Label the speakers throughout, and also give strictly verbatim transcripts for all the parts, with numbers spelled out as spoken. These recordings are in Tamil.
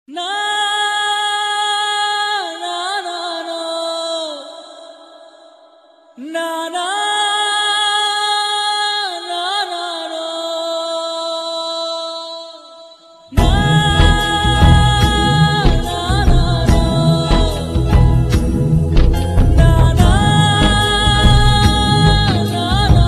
Speaker 1: Na na na no na na na na no na na na no na na na na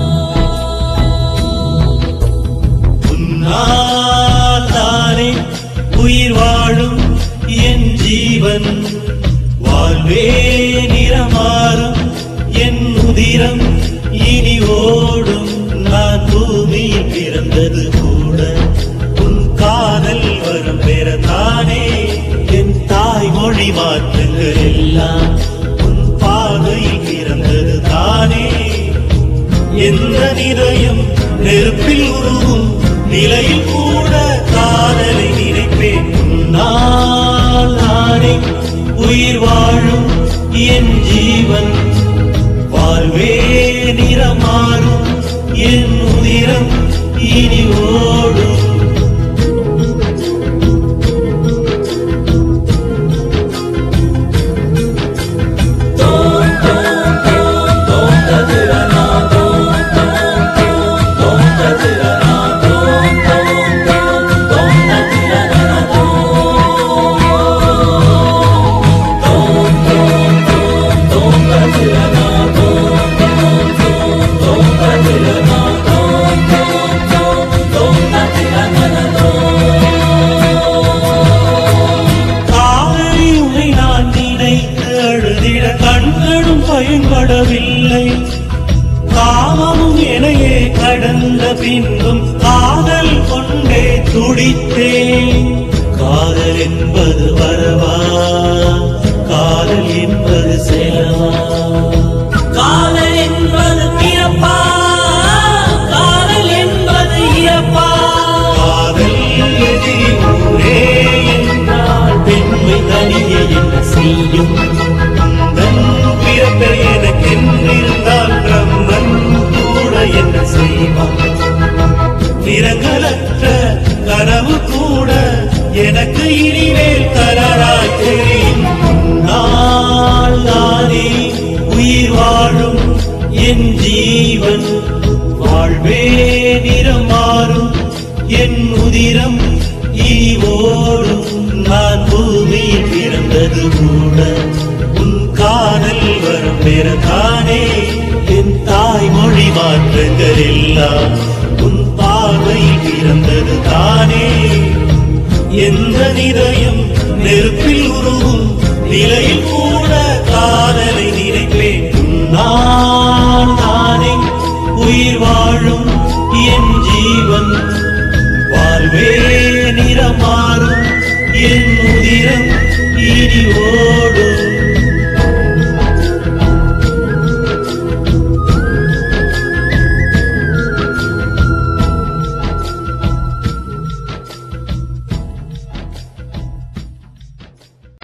Speaker 2: உன்னாலே உயிர் வாழும் என் ஜீவன் வாழ்வே நிறமாறும் என் உதிரம் இனி ஓடும் நான் பூமியில் பிறந்தது கூட உன் காதல் வரும் பெறத்தானே என் தாய்மொழி மாற்றங்கள் எல்லாம் உன் பாதையில் பிறந்தது தானே எந்த நிலையம் நெருப்பில் உருவும் நிலையில் கூட காதலை நினைப்பேன் உன்னால் நானே உயிர் வாழும் என் ஜீவன் வாழ்வே நிறமாறும் என் உதிரம் இனி ஓடும் கண்களும் பயன்படவில்லை காமமும் எனையே கடந்த பின்பும் காதல் கொண்டே துடித்தேன் காதல் என்பது வரவா காதல் என்பது செலவா காதல் என்பது பிறப்பா காதல் என்பது இறப்பா காதல் ஊரே என்றால் பெண்மை தனியே என்ன செய்யும் எனக்கென்றிருந்தால் பிரம்மன் கூட என்ன செய்வான் நிறங்களற்ற கனவு கூட எனக்கு இனிமேல் கலராய் தெரியும் நாள் நானே உயிர் வாழும் என் ஜீவன் வாழ்வே நிறம் மாறும் என் உதிரம் இனி ஓடும் நான் பூமியில் பிறந்தது கூட காதல் வரும் பெறத்தானே என் தாய்மொழி மாற்றங்கள் எல்லாம் உன் பார்வையில் பிறந்தது தானே எந்த நிலையம் நெருப்பில் உருவும் நிலையில் கூட காதலை நினைப்பேன் நான் நானே உயிர் வாழும் என் ஜீவன் வாழ்வே நிறமாறும் என் உதிரம் இனி ஓடும்